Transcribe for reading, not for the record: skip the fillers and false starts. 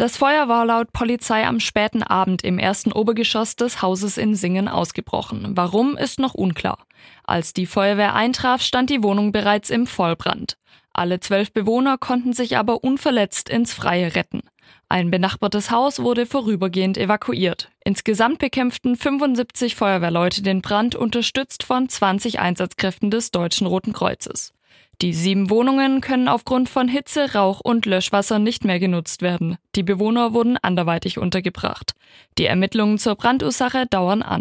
Das Feuer war laut Polizei am späten Abend im ersten Obergeschoss des Hauses in Singen ausgebrochen. Warum, ist noch unklar. Als die Feuerwehr eintraf, stand die Wohnung bereits im Vollbrand. Alle 12 Bewohner konnten sich aber unverletzt ins Freie retten. Ein benachbartes Haus wurde vorübergehend evakuiert. Insgesamt bekämpften 75 Feuerwehrleute den Brand, unterstützt von 20 Einsatzkräften des Deutschen Roten Kreuzes. Die 7 Wohnungen können aufgrund von Hitze, Rauch und Löschwasser nicht mehr genutzt werden. Die Bewohner wurden anderweitig untergebracht. Die Ermittlungen zur Brandursache dauern an.